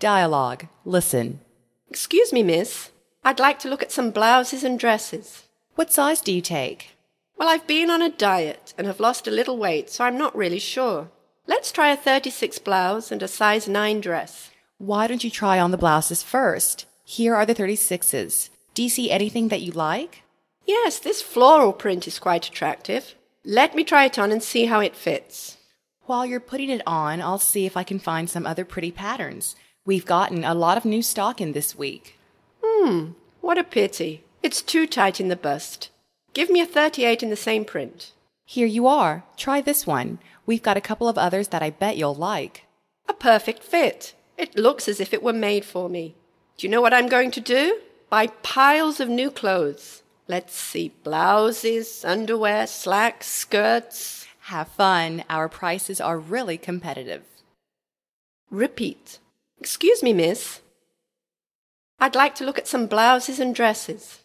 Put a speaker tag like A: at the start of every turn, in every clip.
A: Dialogue. Listen.
B: Excuse me, miss. I'd like to look at some blouses and dresses.
A: What size do you take?
B: Well, I've been on a diet and have lost a little weight, so I'm not really sure. Let's try a 36 blouse and a size 9 dress.
A: Why don't you try on the blouses first? Here are the 36s. Do you see anything that you like?
B: Yes, this floral print is quite attractive. Let me try it on and see how it fits.
A: While you're putting it on, I'll see if I can find some other pretty patterns. We've gotten a lot of new stock in this week.
B: What a pity. It's too tight in the bust. Give me a 38 in the same print.
A: Here you are. Try this one. We've got a couple of others that I bet you'll like.
B: A perfect fit. It looks as if it were made for me. Do you know what I'm going to do? Buy piles of new clothes. Let's see, blouses, underwear, slacks, skirts.
A: Have fun. Our prices are really competitive.
B: Repeat. Excuse me, miss. I'd like to look at some blouses and dresses.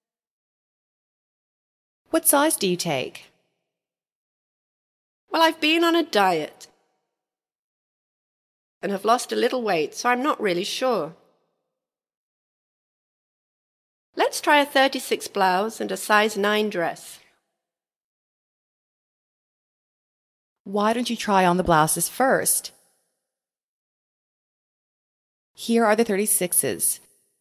A: What size do you take?
B: Well, I've been on a diet and have lost a little weight, so I'm not really sure. Let's try a 36 blouse and a size 9 dress.
A: Why don't you try on the blouses first? Here are the 36s.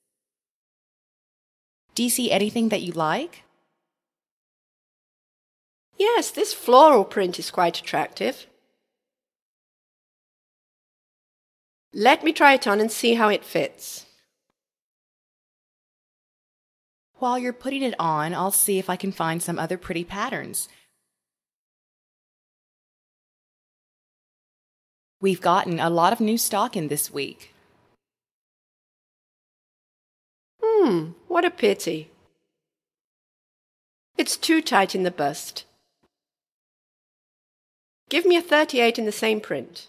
A: Do you see anything that you like?
B: Yes, this floral print is quite attractive. Let me try it on and see how it fits.
A: While you're putting it on, I'll see if I can find some other pretty patterns. We've gotten a lot of new stock in this week.
B: What a pity. It's too tight in the bust. Give me a 38 in the same print.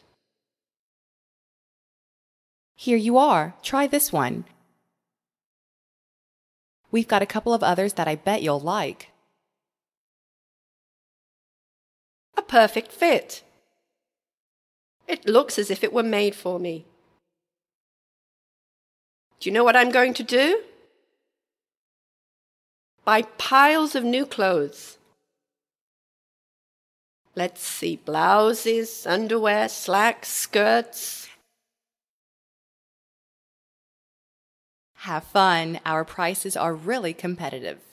A: Here you are. Try this one. We've got a couple of others that I bet you'll like.
B: A perfect fit. It looks as if it were made for me. Do you know what I'm going to do? Buy piles of new clothes. Let's see, blouses, underwear, slacks, skirts.
A: Have fun. Our prices are really competitive.